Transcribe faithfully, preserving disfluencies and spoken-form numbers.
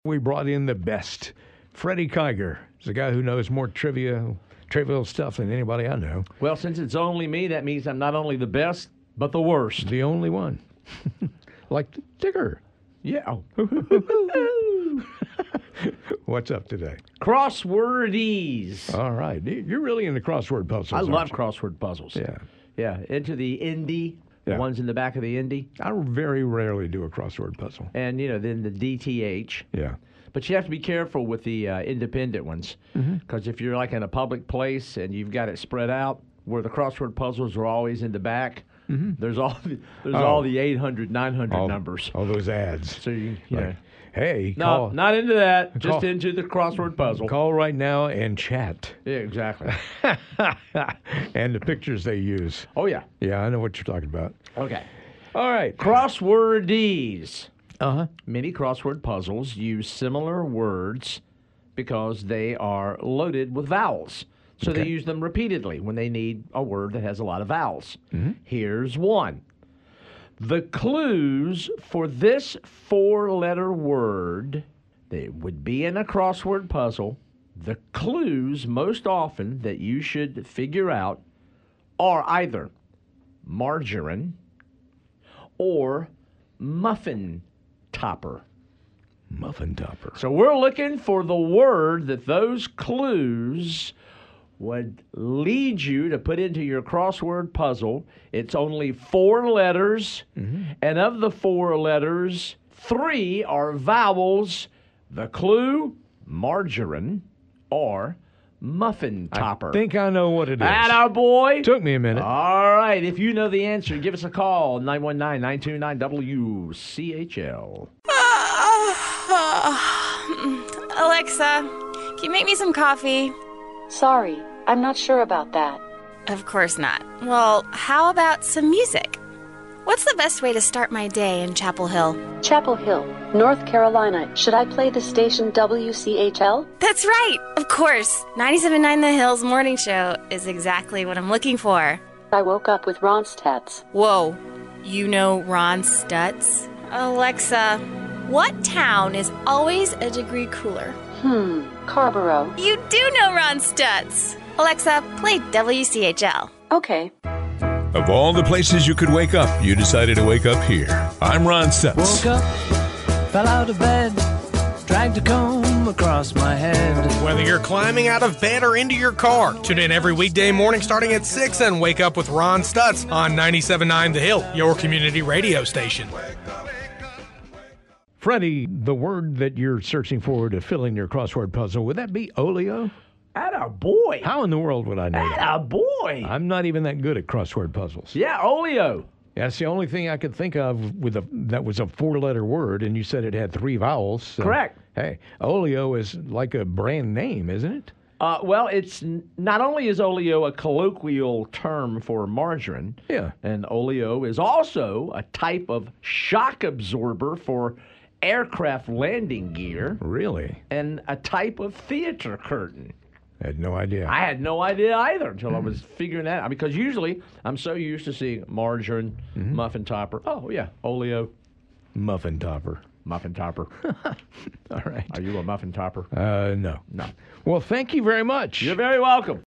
We brought in the best. Freddie Kiger is a guy who knows more trivia, trivial stuff than anybody I know. Well, since it's only me, that means I'm not only the best, but the worst. The only one. Like Tigger. Yeah. What's up today? Crosswordies. All right. You're really into crossword puzzles. I love you? crossword puzzles. Yeah. Yeah. Into the Indy, Yeah. the ones in the back of the Indy. I very rarely do a crossword puzzle. And, you know, then the D T H. Yeah. But you have to be careful with the uh, independent ones. Because if you're like in a public place and you've got it spread out, where the crossword puzzles are always in the back, mm-hmm. there's all the, there's Oh. all the eight hundred, nine hundred all, numbers. All those ads. So, you, you Like, know. hey, No, call, not into that. Just call- into the crossword puzzle. call right now and chat. Yeah, exactly. And the pictures they use. Oh, yeah. Yeah, I know what you're talking about. Okay. All right. Crosswordies. Uh-huh. Many crossword puzzles use similar words because they are loaded with vowels. So Okay. they use them repeatedly when they need a word that has a lot of vowels. Mm-hmm. Here's one. The clues for this four-letter word that would be in a crossword puzzle, the clues most often that you should figure out are either margarine or muffin topper. Muffin topper. So we're looking for the word that those clues would lead you to put into your crossword puzzle. It's only four letters, Mm-hmm. and of the four letters, three are vowels. The clue, margarine or muffin topper. I think I know what it is. Attaboy. Took me a minute. All right. If you know the answer, give us a call. nine one nine, nine two nine, W C H L. Alexa, can you make me some coffee? Sorry, I'm not sure about that. Of course not. Well, how about some music? What's the best way to start my day in Chapel Hill? Chapel Hill, North Carolina. Should I play the station W C H L? That's right! Of course! ninety-seven point nine The Hills Morning Show is exactly what I'm looking for. I woke up with Ronstadts. Whoa, you know Ron Stutz? Alexa, what town is always a degree cooler? Hmm, Carborough. You do know Ron Stutz! Alexa, play W C H L. Okay. Of all the places you could wake up, you decided to wake up here. I'm Ron Stutz. Woke up, fell out of bed, dragged a comb across my head. Whether you're climbing out of bed or into your car, tune in every weekday morning starting at six and wake up with Ron Stutz on ninety-seven point nine The Hill, your community radio station. Freddie, the word that you're searching for to fill in your crossword puzzle, would that be oleo? Attaboy. How in the world would I know that? Attaboy. I'm not even that good at crossword puzzles. Yeah, oleo. That's the only thing I could think of with a that was a four-letter word, and you said it had three vowels. So, Correct. Hey, oleo is like a brand name, isn't it? Uh, well, it's n- not only is oleo a colloquial term for margarine, Yeah. and oleo is also a type of shock absorber for aircraft landing gear Really? and a type of theater curtain. I had no idea. I had no idea either until I was figuring that out, because usually I'm so used to seeing margarine, muffin topper. Oh, yeah, oleo, Muffin topper. muffin topper. All right. Are you a muffin topper? Uh, no. No. Well, thank you very much. You're very welcome.